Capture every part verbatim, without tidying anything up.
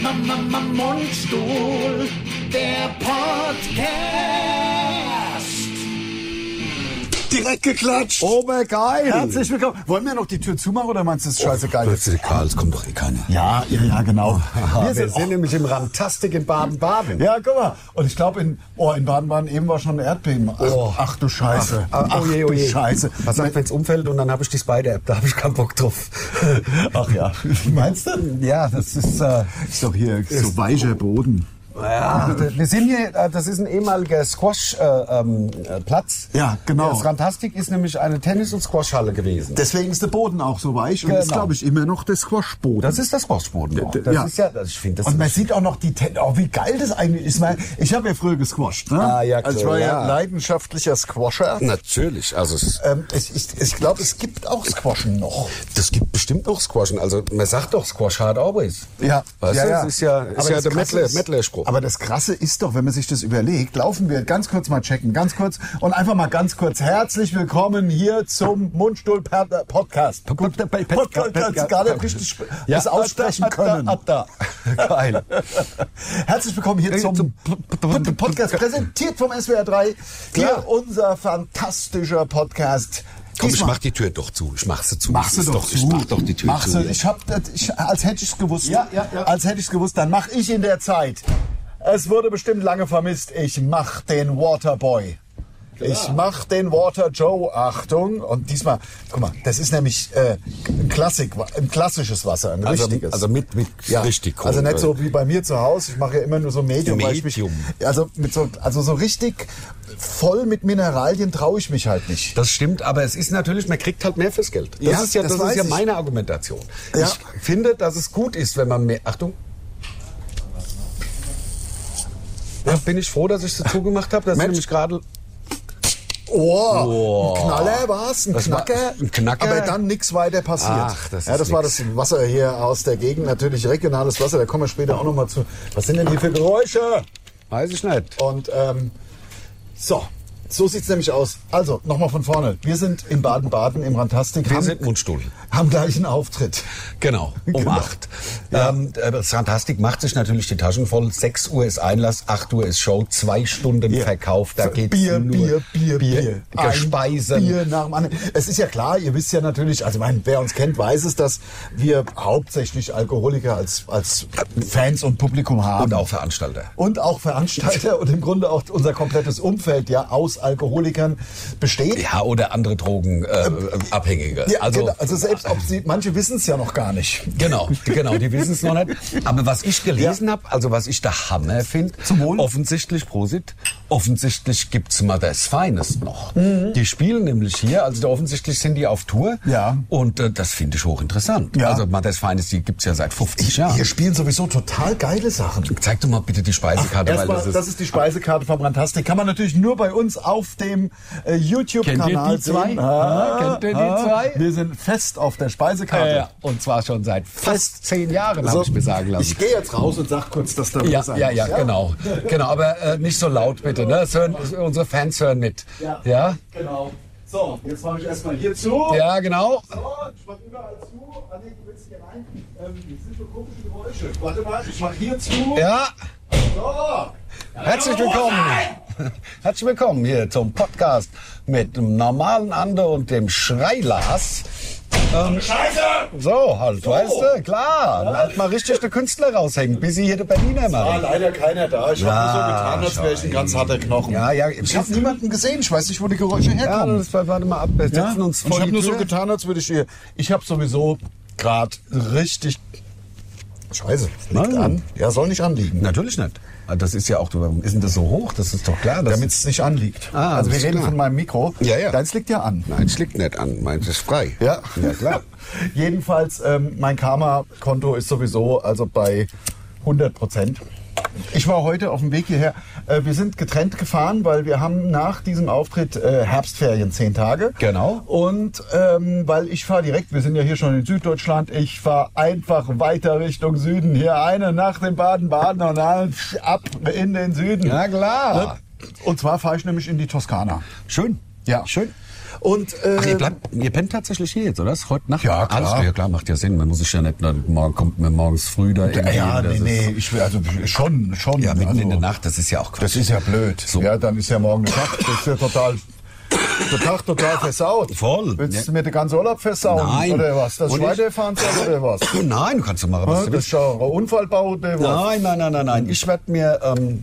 Mundstuhl, der Podcast. Direkt geklatscht. Obergeil. Herzlich willkommen. Wollen wir noch die Tür zumachen oder meinst du, das ist scheißegal? Oh, das ist egal, es kommt doch eh keiner. Ja, ja, ja, genau. Wir sind, wir sind nämlich im Rantastic in Baden-Baden. Ja, guck mal. Und ich glaube, in, oh, in Baden-Baden eben war schon ein Erdbeben. Ach, Oh. ach du Scheiße. Ach, Ach, oh je, oh je. du Scheiße. Was sagt, wenn es umfällt und dann habe ich die Spider-App, da habe ich keinen Bock drauf. Ach ja. Meinst du? Ja, das ist... Äh, Ist doch hier so weicher Boden. Ja, wir sind hier, äh, das ist ein ehemaliger Squash-Platz. Äh, ähm, Platz. Ja, genau. Das Rantastic ist nämlich eine Tennis- und Squashhalle gewesen. Deswegen ist der Boden auch so weich und Genau. ist, glaube ich, immer noch der Squashboden. Das ist der Squashboden. noch. D- Das ja. ist ja, das, ich finde das. Und man sieht auch noch die Ten oh, wie geil das eigentlich ist. Ich, mein, ich habe ja früher gesquasht. Ne? Ah, ja, also ich war ja, klar. leidenschaftlicher Squasher. Natürlich, also es, Ähm, ich ich, ich glaube, es gibt auch Squashen noch. das gibt bestimmt auch Squashen. Also man sagt doch Squash hard always. Ja, Weißt ja, du, ja. das ist ja, ist Aber ja das der Krasse Mettler- ist- Mettler-Spruch. Aber das Krasse ist doch, wenn man sich das überlegt, laufen wir ganz kurz mal checken, ganz kurz und einfach mal ganz kurz. Herzlich willkommen hier zum Mundstuhl-Podcast. Podcast, gar nicht richtig das aussprechen können. Geil. Herzlich willkommen hier zum Podcast, präsentiert vom S W R drei. Hier Ja. unser fantastischer Podcast. Komm, ich Diesmal- mach die Tür doch zu. Ich mach sie zu. Mach sie Ist doch, Ich zu. mach doch die Tür mach zu. Sie, ich hab, das- ich, als hätte ich es gewusst. Ja, ja, ja. Als hätte ich es gewusst, dann mach ich in der Zeit. Es wurde bestimmt lange vermisst. Ich mach den Waterboy. Ich mach den Water Joe. Achtung. Und diesmal, guck mal, das ist nämlich äh, ein, Klassik, ein klassisches Wasser, ein Also- richtiges. also mit- mit richtig Also nicht Kohle. so wie bei mir zu Hause. Ich mache ja immer nur so Medium. weil ich Medium. Mich, also, mit so, also so richtig voll mit Mineralien traue ich mich halt nicht. Das stimmt, aber es ist natürlich, man kriegt halt mehr fürs Geld. Das Ja, ist ja, das das weiß ist ja ich. meine Argumentation. Ja. Ich finde, dass es gut ist, wenn man mehr. Achtung. Ja, bin ich froh, dass ich sie zugemacht habe. Das ist Mensch. nämlich gerade. Oh, Oh. ein Knaller war's, ein Das war- Knacker, ein Knacker? aber dann nichts weiter passiert. Ach, das ja, ist das war nix. das Wasser hier aus der Gegend, natürlich regionales Wasser, da kommen wir später auch noch mal zu. Was sind denn hier für Geräusche? Weiß ich nicht. Und ähm, so, so sieht's nämlich aus. Also, nochmal von vorne. Wir sind in Baden-Baden im Rantastic. Wir haben, sind Mundstuhl. haben gleich einen Auftritt. Genau, um Genau. acht. Ja. Ähm, das Rantastic macht sich natürlich die Taschen voll. Sechs Uhr ist Einlass, acht Uhr ist Show, zwei Stunden Ja. Verkauf. Da geht's Bier, nur Bier, Bier, Bier. Ein Gespeisen. Bier nach dem anderen. Es ist ja klar, ihr wisst ja natürlich, also ich meine, wer uns kennt, weiß es, dass wir hauptsächlich Alkoholiker als, als Fans und Publikum haben. Und auch Veranstalter. Und auch Veranstalter und im Grunde auch unser komplettes Umfeld ja aus Alkoholikern besteht. Ja, oder andere Drogenabhängige. Ja, also, genau, also selbst ob sie, manche wissen es ja noch gar nicht. Genau, genau, die wissen es noch nicht. Aber was ich gelesen Ja. habe, also was ich der Hammer finde, Zum Wohl. offensichtlich, Prosit, offensichtlich gibt's Mother's Finest noch. Mhm. Die spielen nämlich hier, also da offensichtlich sind die auf Tour. Ja. Und äh, das finde ich hochinteressant. Ja. Also Mother's Finest, die gibt's ja seit fünfzig Jahren. Wir spielen sowieso total geile Sachen. Zeig doch mal bitte die Speisekarte, weil Erstmal, das ist... das ist die Speisekarte vom Rantastic. Kann man natürlich nur bei uns auf dem äh, YouTube-Kanal Kennt ihr die zwei? sehen. Ah, kennt ihr die zwei? Wir sind fest auf der Speisekarte. Ja, und zwar schon seit fast zehn Jahren, So, habe ich mir sagen lassen. Ich gehe jetzt raus und sag kurz, dass da Ja, was sein ja, ja, muss, genau. Genau, aber äh, nicht so laut bitte, ne? Das hören, unsere Fans hören mit. Ja, Ja? genau. So, jetzt mache ich erstmal hier zu. Ja, genau. So, ich mache überall zu. Ah, nee, du willst hier rein. Ähm, das sind so komische Geräusche. Warte mal, ich mache hier zu. Ja, So. herzlich willkommen. Herzlich willkommen hier zum Podcast mit dem normalen Ander und dem Schreilas. Ähm, Scheiße! so, halt, weißt du, klar. Ja. Halt mal richtig den Künstler raushängen, bis sie hier der Berliner War machen. leider keiner da. Ich habe nur so getan, als wäre ich ein ganz harter Knochen. Ja, ja, Ich habe niemanden gesehen. Ich weiß nicht, wo die Geräusche Ja, herkommen. das war, warte mal ab, wir setzen uns Und ich vor habe die nur so Tür. getan, als würde ich hier. Ich habe sowieso gerade richtig. Scheiße, liegt Nein. an. Ja, soll nicht anliegen. Natürlich nicht. Das ist ja auch, warum ist denn das so hoch? Das ist doch klar. Das Damit es nicht anliegt. Ah, also wir das ist reden klar. von meinem Mikro. Ja, ja. Deins liegt ja an. Nein, es liegt nicht an. Meins ist frei. Ja, Ja, klar. Jedenfalls, ähm, mein Karma-Konto ist sowieso also bei hundert Prozent. Ich war heute auf dem Weg hierher. Äh, wir sind getrennt gefahren, weil wir haben nach diesem Auftritt äh, Herbstferien, zehn Tage. Genau. Und ähm, weil ich fahre direkt, wir sind ja hier schon in Süddeutschland, ich fahre einfach weiter Richtung Süden. Hier eine Nacht in Baden-Baden und dann ab in den Süden. Ja, klar. Und zwar fahre ich nämlich in die Toskana. Schön. Ja. Schön. Und, äh, Ach, ihr, bleibt, ihr pennt tatsächlich hier jetzt, oder? Ist heute Nacht? Ja, klar. Alles, ja, klar, macht ja Sinn. Man muss sich ja nicht, morgen kommt man morgens früh da ja, ja, nee, das nee, ich will, also schon, schon. Ja, mitten also, in der Nacht, das ist ja auch Quatsch. Das ist ja blöd. So. Ja, dann ist ja morgen der Tag, das ist ja total, der Tag total versaut. Voll. Willst Ja. du mir den ganzen Urlaub versauen? Nein. Oder was? Das Und ich- Weiterfahren soll oder was? Nein, du kannst du machen, was Ja, du das willst. ist ja ein Unfallbau oder was? Nein, nein, nein, nein, nein. Ich werde mir, ähm,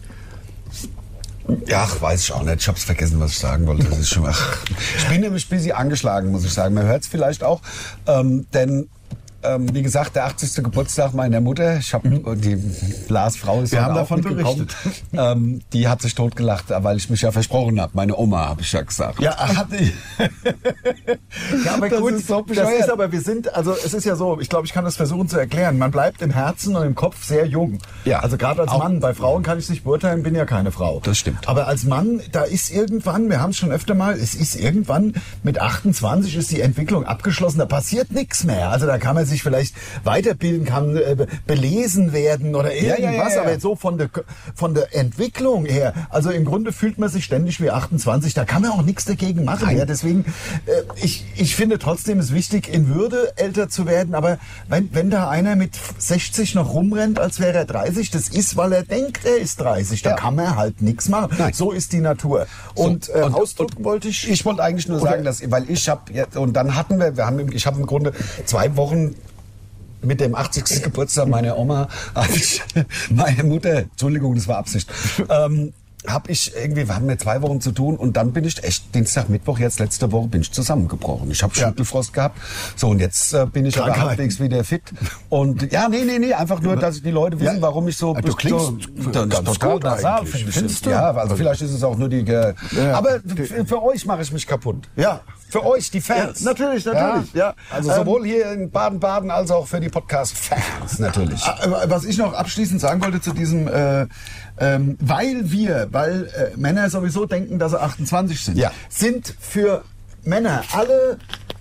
ja, ach, weiß ich auch nicht. Ich hab's vergessen, was ich sagen wollte. Das ist schon, ach, ich bin nämlich ein bisschen angeschlagen, muss ich sagen. Man hört es vielleicht auch, ähm, denn ähm, wie gesagt, der achtzigste Geburtstag meiner Mutter. Ich habe die Lars Frau ist Wir heute haben auch davon mitgekommen. berichtet. Ähm, die hat sich totgelacht, weil ich mich ja versprochen habe. Meine Oma, habe ich ja gesagt. Ja, hat ja, aber Das gut, ist so das bescheuert. ist aber, wir sind, also es ist ja so, ich glaube, ich kann das versuchen zu erklären. Man bleibt im Herzen und im Kopf sehr jung. Ja. Also gerade als Auch- Mann, bei Frauen kann ich es nicht beurteilen, bin ja keine Frau. Das stimmt. Aber als Mann, da ist irgendwann, wir haben es schon öfter mal, es ist irgendwann mit achtundzwanzig ist die Entwicklung abgeschlossen, da passiert nichts mehr. Also da kann man sich vielleicht weiterbilden, kann äh, be- belesen werden oder Ja, irgendwas, ja, ja, ja. aber so von der, von der Entwicklung her, also im Grunde fühlt man sich ständig wie achtundzwanzig, da kann man auch nichts dagegen machen. Nein. Ja, deswegen, äh, ich, ich finde trotzdem es wichtig, in Würde älter zu werden, aber wenn, wenn da einer mit sechzig noch rumrennt, als wäre er dreißig, das ist, weil er denkt, er ist dreißig, da Ja. kann man halt nichts machen. Nein. So ist die Natur. Und, So, äh, und- ausdrücken wollte ich... Ich wollte eigentlich nur Oder- sagen, dass, weil ich habe jetzt, und dann hatten wir, wir haben, ich habe im Grunde zwei Wochen mit dem achtzigsten Geburtstag meiner Oma, hab ich, meine Mutter, Entschuldigung, das war Absicht, ähm, habe ich irgendwie, wir haben ja zwei Wochen zu tun und dann bin ich echt Dienstag, Mittwoch, jetzt letzte Woche bin ich zusammengebrochen. Ich habe Ja. Schüttelfrost gehabt. So, und jetzt äh, bin ich aber Krankheit. halbwegs wieder fit. Und ja, nee, nee, nee, einfach nur, dass die Leute wissen, Ja. warum ich so... Du klingst so, ganz total gut nasal, eigentlich, finde ich. findest du? Ja, also vielleicht ist es auch nur die... Ge Ja. Aber für, für euch mache ich mich kaputt. Ja. Für euch, die Fans. Ja, natürlich, natürlich, ja. Also Ähm, sowohl hier in Baden-Baden als auch für die Podcast-Fans natürlich. Äh, Was ich noch abschließend sagen wollte zu diesem, äh, ähm, weil wir, weil äh, Männer sowieso denken, dass sie achtundzwanzig sind, Ja. sind für Männer alle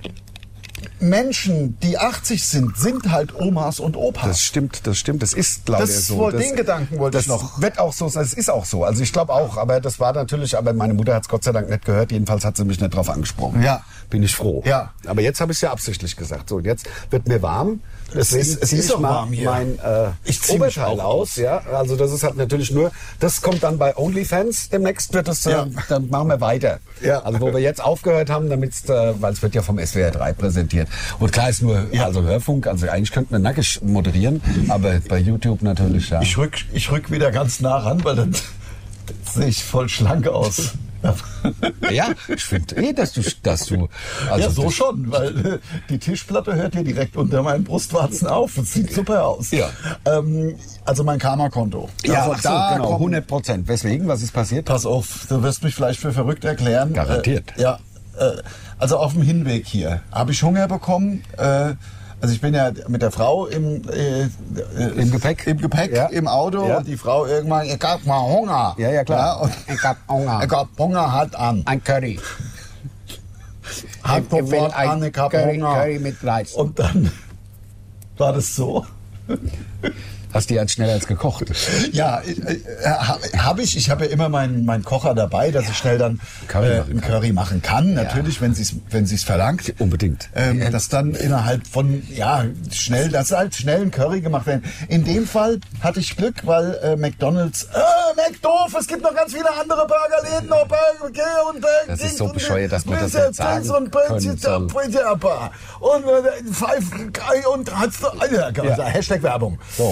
Menschen, die achtzig sind, sind halt Omas und Opas. Das stimmt, das stimmt. Das ist leider Das so. wollte- das, den Gedanken wollte das ich noch. wird auch so sein. Es ist auch so. Also ich glaube auch. Aber das war natürlich, aber meine Mutter hat es Gott sei Dank nicht gehört. Jedenfalls hat sie mich nicht drauf angesprochen. Ja. Bin ich froh. Ja. Aber jetzt habe ich es ja absichtlich gesagt. So, und jetzt wird mir warm. Es Deswegen ist- es zieh ist ich auch mal warm hier. mein äh, Ich zieh mich Oberteil auch aus. aus. Ja, also das ist halt natürlich nur, das kommt dann bei OnlyFans. Demnächst wird es, äh, Ja. dann machen wir weiter. Ja. Also wo wir jetzt aufgehört haben, damit äh, weil es wird ja vom S W R drei präsentiert. Und klar ist nur, Ja. also Hörfunk, also eigentlich könnten wir nackig moderieren, aber bei YouTube natürlich, ja. Ich rück, ich rück wieder ganz nah ran, weil dann sehe ich voll schlank aus. Ja, ich finde eh, dass du, dass du, also ja, so das- schon, weil äh, die Tischplatte hört hier direkt unter meinen Brustwarzen auf. Es sieht super aus. Ja. Ähm, also mein Karma-Konto. Ja, also ach so, genau, kommt- hundert Prozent. Weswegen, was ist passiert? Pass auf, du wirst mich vielleicht für verrückt erklären. Garantiert. Äh, ja, äh, also auf dem Hinweg hier habe ich Hunger bekommen. Äh, also ich bin ja mit der Frau im, äh, äh, Im Gepäck? im Gepäck, Ja. im Auto Ja. und die Frau irgendwann, ich hab mal Hunger. Ja, ja, klar. und Ich hab Hunger. Ich hab Hunger, halt an. Ein Curry. Halt Ich will sofort ein an, ich hab Curry- Hunger. Curry mit Reis. Und dann war das so. Hast du ja schneller als gekocht. Ja, äh, habe ich. Ich habe ja immer meinen meinen Kocher dabei, dass ich schnell dann Curry äh, machen einen kann. Curry machen kann. Natürlich, wenn sie es wenn sie's verlangt. Unbedingt. Ähm, dass dann innerhalb von, ja, schnell, dass halt schnell ein Curry gemacht werden. In dem Fall hatte ich Glück, weil äh, McDonalds, äh, McDoof, es gibt noch ganz viele andere Burgerläden, noch Burger King und Burger Das ist King so und bescheuert, dass man das Pizza nicht sagen Dings und können Pizza soll. Pizza Bar und äh, Five Guy und hat's doch, ja. Ja. Hashtag Werbung. So.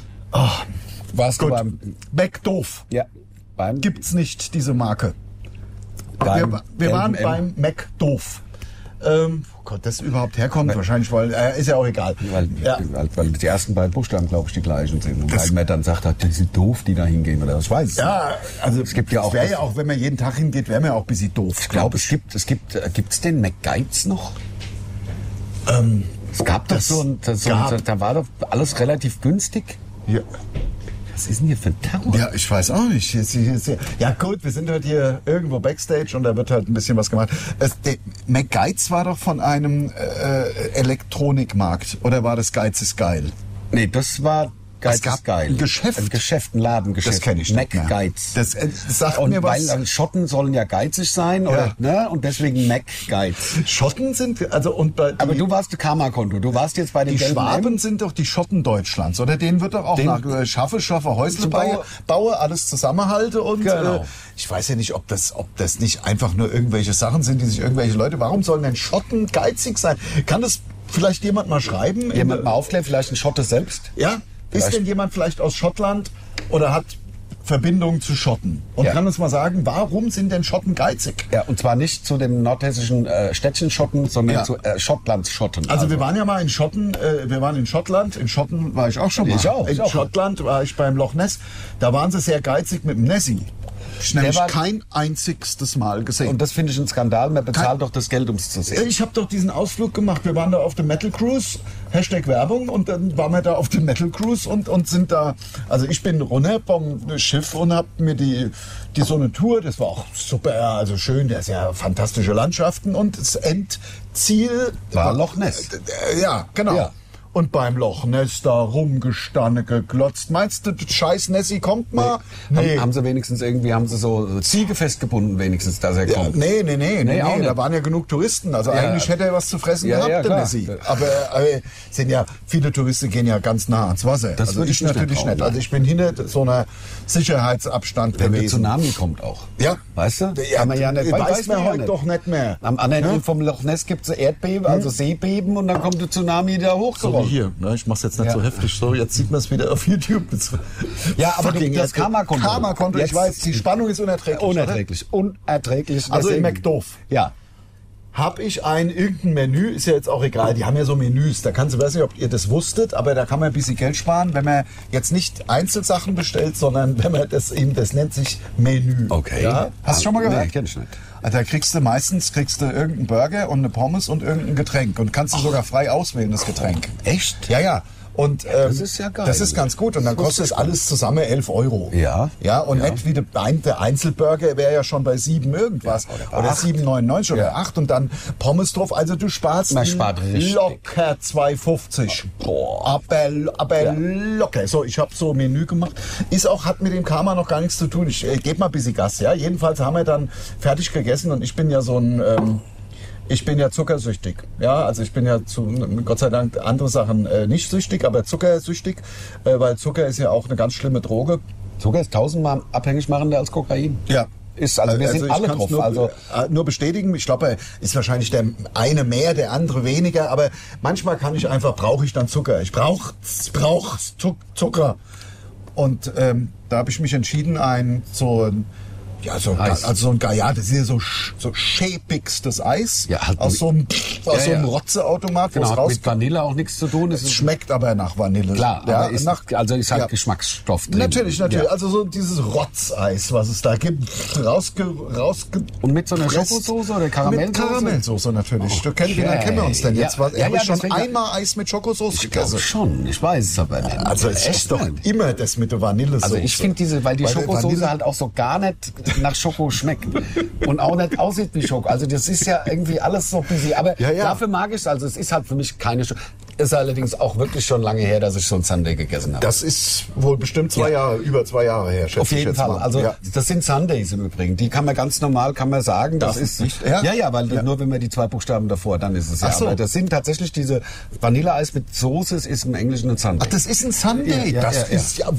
Warst Gut. du beim, McDoof. ja, beim, Gibt's nicht, diese Marke. beim wir wir waren M and M? beim McDoof. Ähm, oh Gott, das überhaupt herkommt, wahrscheinlich, weil, äh, ist ja auch egal. Weil, ja. weil, weil die ersten beiden Buchstaben, glaube ich, die gleichen sind. Und weil man dann sagt, hat, die sind doof, die da hingehen. Oder was, ich weiß es Ja, also Es gibt ja auch wäre das- ja auch, wenn man jeden Tag hingeht, wäre man ja auch ein bisschen doof. Ich glaube, es gibt, es gibt, äh, gibt's den McGuides noch? Ähm, Es gab doch das so ein, so gab- ein, da war doch alles relativ günstig. ja. Was ist denn hier für ein Terror? Ja, ich weiß auch nicht. Jetzt- jetzt- jetzt- Ja gut, wir sind heute hier irgendwo Backstage und da wird halt ein bisschen was gemacht. Es, der McGuides war doch von einem äh, Elektronikmarkt. Oder war das Geiz ist geil? Nee, das war Geiz Es gab ist geil. ein Geschäft. Ein Geschäft, ein Ladengeschäft. Das kenn ich nicht mehr. Mac-Geiz. Das, äh, sagt Und mir was. weil äh, Schotten sollen ja geizig sein, oder? Ne? Und deswegen Mac-Geiz. Schotten sind, also und bei Aber die, du warst Karma-Konto. Du warst jetzt bei den die gelben Schwaben M. sind doch die Schotten Deutschlands, oder? Denen wird doch auch Den- nach äh, schaffe, schaffe, Häusle Zu baue, baue- baue, alles zusammenhalte und Genau. äh, ich weiß ja nicht, ob das, ob das nicht einfach nur irgendwelche Sachen sind, die sich irgendwelche Leute, warum sollen denn Schotten geizig sein? Kann das vielleicht jemand mal schreiben? Jemand mal aufklären, vielleicht ein Schotte selbst? Ja? Vielleicht. Ist denn jemand vielleicht aus Schottland oder hat Verbindung zu Schotten? Und Ja. kann uns mal sagen, warum sind denn Schotten geizig? Ja, und zwar nicht zu dem nordhessischen äh, Städtchen Schotten, sondern Ja. zu äh, Schottlands Schotten. Also, wir waren ja mal in Schotten, äh, wir waren in Schottland, in Schotten war ich auch schon mal. Ich auch, In ich auch. Schottland war ich beim Loch Ness, da waren sie sehr geizig mit dem Nessie. Ich nämlich war- kein einzigstes Mal gesehen. Und das finde ich ein Skandal. Man bezahlt Kein- doch das Geld, um es zu sehen. Ich habe doch diesen Ausflug gemacht. Wir waren da auf dem Metal Cruise, Hashtag Werbung, und dann waren wir da auf dem Metal Cruise und, und sind da, also ich bin runter vom Schiff und habe mir die, die so eine Tour, das war auch super, also schön, das ist ja fantastische Landschaften und das Endziel War Loch Ness. Äh, Ja, genau. Ja. Und beim Loch Ness da rumgestanden, geglotzt. Meinst du, das scheiß Nessie kommt mal? Haben, haben sie wenigstens irgendwie, haben sie so Ziege festgebunden wenigstens, dass er Ja, kommt? nee, nee, nee, nee, auch nee, nicht. da waren ja genug Touristen. Also Ja. eigentlich hätte er was zu fressen Ja, gehabt, ja, der klar. Nessie. Aber äh, sind ja, viele Touristen gehen ja ganz nah ans Wasser. Das also würde ich ich nicht natürlich trauen, nicht. Also nein. ich bin hinter so einer Sicherheitsabstand Wenn der gewesen. Tsunami kommt auch. Ja. Weißt du? Ja, Kann man ja nicht. weiß man ja heute doch nicht mehr. Am anderen Ja? Ende vom Loch Ness gibt es Erdbeben, also Seebeben, und dann kommt der Tsunami da So wie hochgerollt. hier. Ne? Ich mach's jetzt nicht Ja. so heftig. So, jetzt sieht man es wieder auf YouTube. Das Ja, aber fucking das Erdbeben. Karma-Konto. Karma-Konto, ich Jetzt- weiß, die Spannung ist unerträglich. Unerträglich. Unerträglich. Oder? Also in Deswegen- McDoof. Ja. Habe ich ein irgendein Menü, ist ja jetzt auch egal, die haben ja so Menüs, da kannst du, weiß nicht, ob ihr das wusstet, aber da kann man ein bisschen Geld sparen, wenn man jetzt nicht Einzelsachen bestellt, sondern wenn man das eben, das nennt sich Menü. Okay. Ja? Hast du schon mal gehört? Nee, kenn ich nicht. Also da kriegst du meistens kriegst du irgendeinen Burger und eine Pommes und irgendein Getränk und kannst du sogar frei auswählen, das Getränk. Echt? Ja, ja. Und ähm, das ist ja geil. Das ist ganz gut. Und dann Das kostet es wusste ich alles zusammen elf Euro. Ja. Ja, und Ja. nicht wie der, ein- der Einzelburger wäre ja schon bei sieben irgendwas. Ja, oder bei oder acht. sieben neunundneunzig oder Ja. acht und dann Pommes drauf. Also du sparst Man spart richtig. locker zwei fünfzig. Boah. Aber, aber Ja. locker. So, ich habe so ein Menü gemacht. Ist auch, hat mit dem Karma noch gar nichts zu tun. Ich äh, gebe mal ein bisschen Gas, ja. Jedenfalls haben wir dann fertig gegessen und ich bin ja so ein... Ähm, Ich bin ja zuckersüchtig. Ja, also ich bin ja zu, Gott sei Dank andere Sachen äh, nicht süchtig, aber zuckersüchtig, äh, weil Zucker ist ja auch eine ganz schlimme Droge. Zucker ist tausendmal abhängig machender als Kokain. Ja. Ist, also wir sind ich alle kann's drauf. Nur, Also äh, nur bestätigen. Ich glaube, er ist wahrscheinlich der eine mehr, der andere weniger. Aber manchmal kann ich einfach, brauche ich dann Zucker. Ich brauche brauch Zucker. Und ähm, da habe ich mich entschieden, ein so ein ja, so, Eis. also so ein ja, das ist ja so, sch- so schäbigstes Eis Ja, halt aus mit- so einem, aus Ja, so einem ja. Rotzeautomat, wo genau, es hat raus mit Vanille auch nichts zu tun. Es es ist schmeckt aber nach Vanille. klar, ja, aber ist, nach, also ist halt ja. Geschmacksstoff drin. Natürlich, natürlich. Ja. Also so dieses Rotzeis, was es da gibt, rausge, rausge Und mit so einer presst. Schokosoße oder Karamellsoße? Mit Karamellsoße natürlich. Du kennst, wie lange Okay. kennen wir uns denn jetzt? Ja, Was, ja, habe ja, ich schon deswegen- einmal Eis mit Schokosauce Ich glaube gegessen? schon, ich weiß es aber nicht. Also es ist doch nicht. immer das mit der Vanillesoße. Also ich finde diese, weil die Weil Schokosoße Vanille- halt auch so gar nicht nach Schoko schmeckt und auch nicht aussieht wie Schoko. Also das ist ja irgendwie alles so busy. Aber Ja, ja. dafür mag ich es. Also es ist halt für mich keine Schoko. Ist allerdings auch wirklich schon lange her, dass ich so ein Sundae gegessen habe. Das ist wohl bestimmt zwei Ja. Jahre, über zwei Jahre her, schätze Auf ich jeden jetzt Fall. mal. Also ja. das sind Sundays im Übrigen. Die kann man ganz normal, kann man sagen. Das Das ist nicht, ja? ja, ja, weil Ja. nur wenn man die zwei Buchstaben davor, dann ist es ja. Ach so. Aber das sind tatsächlich diese Vanilleeis mit Soße. Es ist im Englischen ein Sundae. Ach, das ist ein Sunday. Ja, ja, das ja, ja. ist ja,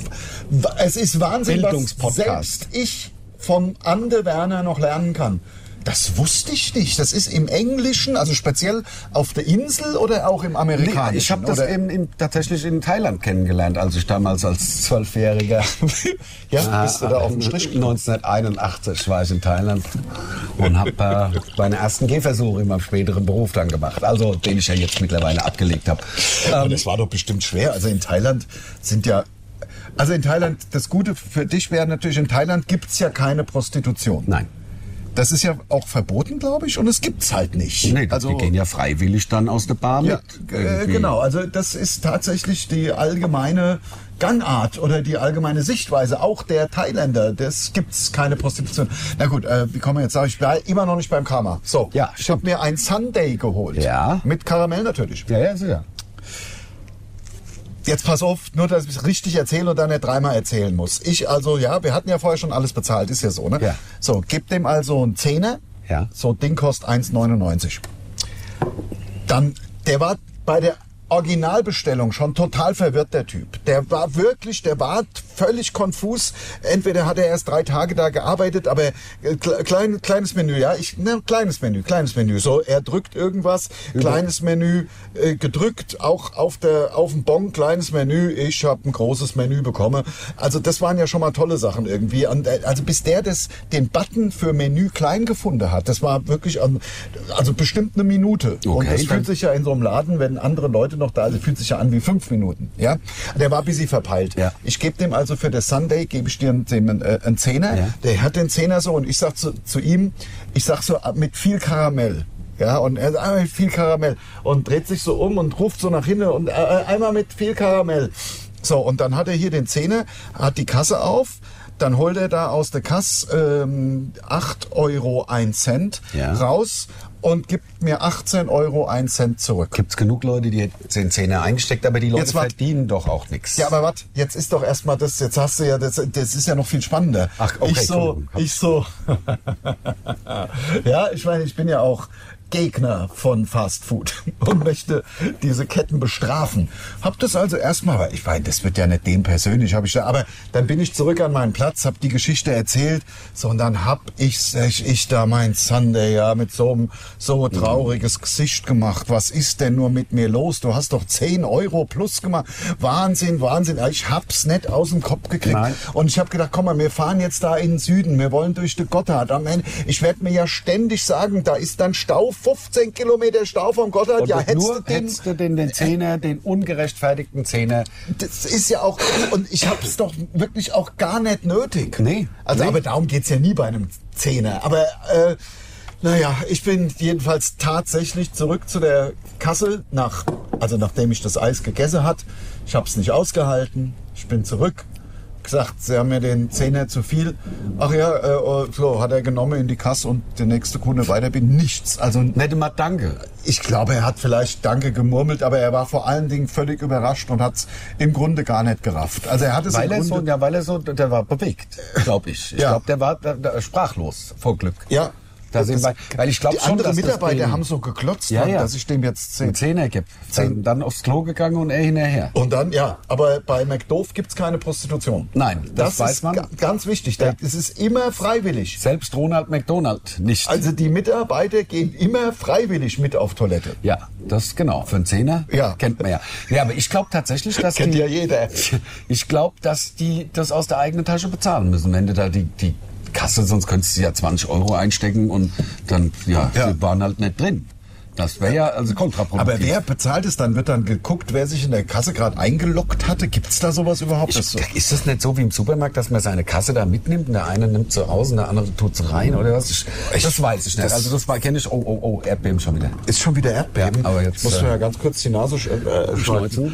es ist Wahnsinn, was Bildungspodcast. selbst ich von Ande Werner noch lernen kann. Das wusste ich nicht. Das ist im Englischen, also speziell auf der Insel oder auch im Amerikanischen? Nee, ich habe das oder? eben in, tatsächlich in Thailand kennengelernt, als ich damals als Zwölfjähriger. Ja, bist du da auf dem Strich? neunzehnhunderteinundachtzig war ich in Thailand und habe äh, meine ersten Gehversuche in meinem späteren Beruf dann gemacht, also den ich ja jetzt mittlerweile abgelegt habe. Aber Ähm, das war doch bestimmt schwer. Also in Thailand sind ja... Also in Thailand, das Gute für dich wäre natürlich, in Thailand gibt's ja keine Prostitution. nein. Das ist ja auch verboten, glaube ich, und es gibt's halt nicht. Nee, also, die gehen ja freiwillig dann aus der Bar ja, mit. äh, irgendwie. genau, also das ist tatsächlich die allgemeine Gangart oder die allgemeine Sichtweise, auch der Thailänder. Das gibt's keine Prostitution. Na gut, äh, wie kommen wir jetzt? Sag ich, war immer noch nicht beim Karma. So, Ja, ich habe mir ein Sundae geholt. Ja. Mit Karamell natürlich. Ja, ja, sicher. Jetzt pass auf, nur dass ich es richtig erzähle und dann nicht dreimal erzählen muss. Ich also, ja, wir hatten ja vorher schon alles bezahlt, ist ja so, ne? Ja. So, gib dem also einen Zehner. Ja. So, Ding kostet eins neunundneunzig. Dann, der war bei der Originalbestellung schon total verwirrt, der Typ. Der war wirklich, der war völlig konfus. Entweder hat er erst drei Tage da gearbeitet, aber äh, klein, kleines Menü, ja, ich, ne, kleines Menü, kleines Menü. So, er drückt irgendwas, kleines Menü, äh, gedrückt, auch auf der, auf dem Bon, kleines Menü. Ich habe ein großes Menü bekommen. Also das waren ja schon mal tolle Sachen irgendwie. Und, äh, also bis der das, den Button für Menü klein gefunden hat, das war wirklich, an, also bestimmt eine Minute. Okay. Und das fühlt sich ja in so einem Laden, wenn andere Leute noch da, also fühlt sich ja an wie fünf Minuten. Ja, der war ein bisschen verpeilt. Ja. Ich gebe dem also für das Sunday gebe ich dir einen, äh, einen Zehner. Ja. Der hat den Zehner so und ich sag zu, zu ihm, ich sag so mit viel Karamell. Ja, und er sagt mit viel Karamell und dreht sich so um und ruft so nach hinten und äh, einmal mit viel Karamell. So, und dann hat er hier den Zehner, hat die Kasse auf. Dann holt er da aus der Kasse ähm, acht Euro ein Cent ja. raus und gibt mir achtzehn Euro ein Cent zurück. Gibt's genug Leute, die den Zehner eingesteckt, aber die Leute Jetzt wat- verdienen doch auch nichts. Ja, aber was? Jetzt ist doch erstmal das, jetzt hast du ja, das, das ist ja noch viel spannender. Ach, okay, ich so, ich so, ja, ich meine, ich bin ja auch Gegner von Fast Food und möchte diese Ketten bestrafen. Hab das also erstmal, weil ich meine, das wird ja nicht dem persönlich, habe ich da, aber dann bin ich zurück an meinen Platz, hab die Geschichte erzählt, so und dann hab ich, ich, ich da mein Sunday ja mit so einem so trauriges Gesicht gemacht. Was ist denn nur mit mir los? Du hast doch zehn Euro plus gemacht. Wahnsinn, Wahnsinn. Ich hab's nicht aus dem Kopf gekriegt. Nein. Und ich habe gedacht, komm mal, wir fahren jetzt da in den Süden, wir wollen durch den Gotthard. Am Ende, ich werde mir ja ständig sagen, da ist dann Stau, fünfzehn Kilometer Stau vom Gotthard. Und ja, hättest nur du den, hättest du den, den Zehner, den ungerechtfertigten Zehner. das ist ja auch, und ich habe es doch wirklich auch gar nicht nötig. Nee, Also, nee. aber darum geht's ja nie bei einem Zehner. Aber, äh, naja, ich bin jedenfalls tatsächlich zurück zu der Kasse, nach, also nachdem ich das Eis gegessen hat. Ich habe es nicht ausgehalten. Ich bin zurück. Gesagt, sie haben mir den Zehner zu viel. Ach ja, äh, so hat er genommen in die Kasse und der nächste Kunde weiter bin nichts. Also Nette mal Danke. ich glaube, er hat vielleicht Danke gemurmelt, aber er war vor allen Dingen völlig überrascht und hat es im Grunde gar nicht gerafft. Also er hat es Weil im er Grunde, so, ja, weil er so, der war bewegt, glaube ich. Ich Ja. glaube, der war der, der, sprachlos vor Glück. ja. Da sehen wir, weil ich glaube die schon, anderen dass das Mitarbeiter dem- haben so geklotzt, Ja, Mann, ja. dass ich dem jetzt zehn. einen Zehner gibt. Dann, dann aufs Klo gegangen und er hinterher. Und dann, ja, aber bei McDoof gibt's keine Prostitution. Nein, das das weiß ist man. ga- ganz wichtig. Ja. Es ist immer freiwillig. Selbst Ronald McDonald nicht. Also die Mitarbeiter gehen immer freiwillig mit auf Toilette. Ja, das genau. Für einen Zehner Ja. kennt man ja. Ja, aber ich glaube tatsächlich, dass Kennt die, ja jeder. Ich glaube, dass die das aus der eigenen Tasche bezahlen müssen, wenn du da die, die Kasse, sonst könntest du ja zwanzig Euro einstecken und dann, ja, Ja. die waren halt nicht drin. Das wäre ja also kontraproduktiv. Aber wer bezahlt es dann? Wird dann geguckt, wer sich in der Kasse gerade eingeloggt hatte? Gibt's da sowas überhaupt? Das so? Ich, ist das nicht so wie im Supermarkt, dass man seine Kasse da mitnimmt und der eine nimmt sie aus und der andere tut sie rein oder was? Ich, das weiß ich nicht. das- also das kenne ich. Oh, oh, oh, Erdbeben schon wieder. Ist schon wieder Erdbeben. Ja, aber jetzt, ich muss äh, mir ja ganz kurz die Nase sch- äh, schneuzen.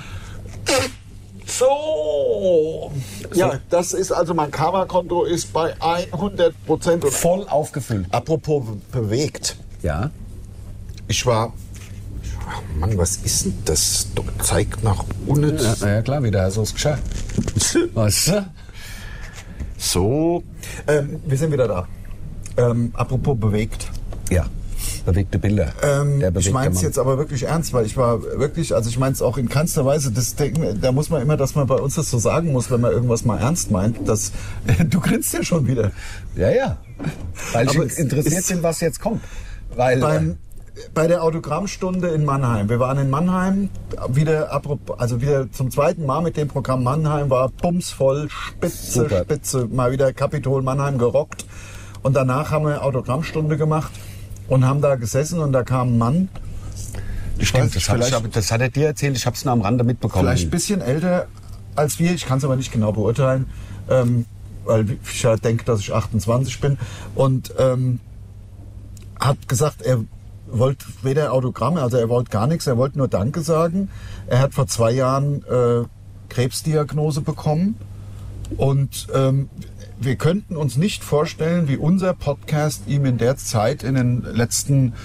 So. Ja, das ist also mein Karma-Konto ist bei hundert Prozent. Und Voll aufgefüllt. apropos bewegt. Ja. Ich war. Ach Mann, was ist denn das? Doch, zeigt nach unten. Ja, na ja, klar, wieder so ist geschah. Weißt du? So. Ähm, wir sind wieder da. Ähm, apropos bewegt. Ja. Bewegte Bilder. Ähm, Der ich bewegte meine es Mann. jetzt aber wirklich ernst, weil ich war wirklich, also ich meine es auch in keinster Weise, das denken, da muss man immer, dass man bei uns das so sagen muss, wenn man irgendwas mal ernst meint, dass, du grinst ja schon wieder. Ja, ja. Weil Aber ich es interessiert ist- bin, was jetzt kommt. Weil Beim, bei der Autogrammstunde in Mannheim, wir waren in Mannheim, wieder, apropos- also wieder zum zweiten Mal mit dem Programm Mannheim, war bumsvoll, spitze, Super. spitze, mal wieder Kapitol Mannheim gerockt und danach haben wir Autogrammstunde gemacht und haben da gesessen und da kam ein Mann, äh, stimmt, weiß das, nicht, hab ich, vielleicht- hab- das hat er dir erzählt, ich habe es nur am Rande mitbekommen. vielleicht ein bisschen älter als wir, ich kann es aber nicht genau beurteilen, ähm, weil ich ja denke, dass ich achtundzwanzig bin und ähm, hat gesagt, er wollte weder Autogramme, also er wollte gar nichts, er wollte nur Danke sagen. Er hat vor zwei Jahren äh, Krebsdiagnose bekommen und ähm, wir könnten uns nicht vorstellen, wie unser Podcast ihm in der Zeit in den letzten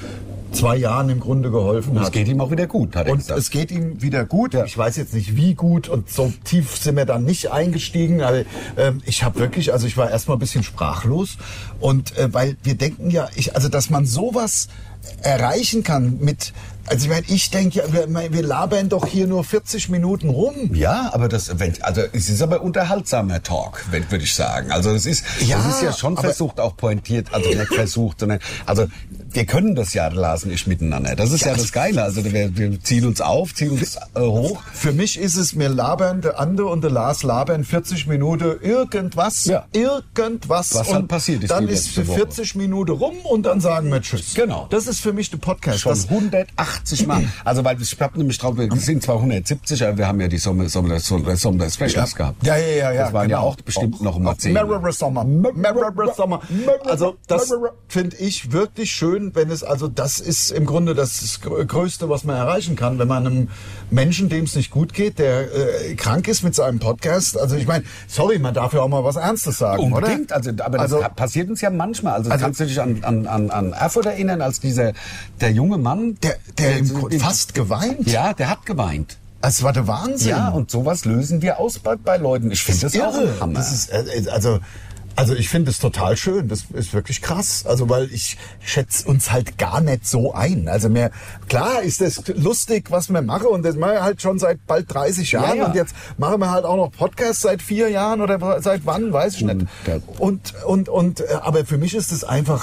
zwei Jahren im Grunde geholfen Und hat. es geht ihm auch wieder gut, hat er Und gesagt. es geht ihm wieder gut. Ja. Ich weiß jetzt nicht, wie gut, und so tief sind wir dann nicht eingestiegen. Aber, ähm, ich habe wirklich, also ich war erstmal ein bisschen sprachlos. Und äh, weil wir denken ja, ich, also dass man sowas erreichen kann mit, also ich meine, ich denke ja, wir, wir labern doch hier nur vierzig Minuten rum. Ja, aber das, wenn, also es ist aber unterhaltsamer Talk, würde ich sagen. Also es ist, Ja, das ist ja schon aber- versucht, auch pointiert, also nicht versucht, sondern, also wir können das ja, Lars und ich, miteinander. Das ist ja, Ja, das Geile. Also wir, wir ziehen uns auf, ziehen uns äh, hoch. Für mich ist es, mir labern, der Ande und der Lars labern vierzig Minuten irgendwas, Ja. irgendwas. Was und halt passiert ist dann die ist letzte Woche. vierzig Minuten rum und dann sagen wir Tschüss. Genau. Das ist für mich der Podcast. Schon Das, hundertachtzig Mal. Also weil ich habe nämlich drauf, wir sind zwar hundertsiebzig, aber wir haben ja die Sommer, Sommer, Sommer, Sommer Specials gehabt. Ja, ja, ja, ja. Das waren ja genau. auch bestimmt noch mal zehn. Mehrere Sommer. Mehrere Sommer. Also das finde ich wirklich schön, wenn es, also das ist im Grunde das Größte, was man erreichen kann, wenn man einem Menschen, dem es nicht gut geht, der äh, krank ist mit seinem Podcast. Also ich meine, sorry, man darf ja auch mal was Ernstes sagen, Unbedingt, oder? also, aber das Also- passiert uns ja manchmal. Also, Also- kannst du dich an, an, an, an Erfurt erinnern, als dieser, der junge Mann, Der, der im so- Grunde fast geweint. ja, der hat geweint. Das war der Wahnsinn. Ja, und sowas lösen wir aus bei, bei Leuten. Ich finde das, auch ein Hammer. Das ist, äh, also, also ich finde es total schön. Das ist wirklich krass. Also, weil ich schätze uns halt gar nicht so ein. Also mir, klar ist das lustig, was wir machen. Und das machen wir halt schon seit bald dreißig Jahren. Ja, ja. Und jetzt machen wir halt auch noch Podcasts seit vier Jahren oder seit wann, weiß ich nicht. Ja. Und, und, und, äh, aber für mich ist es einfach,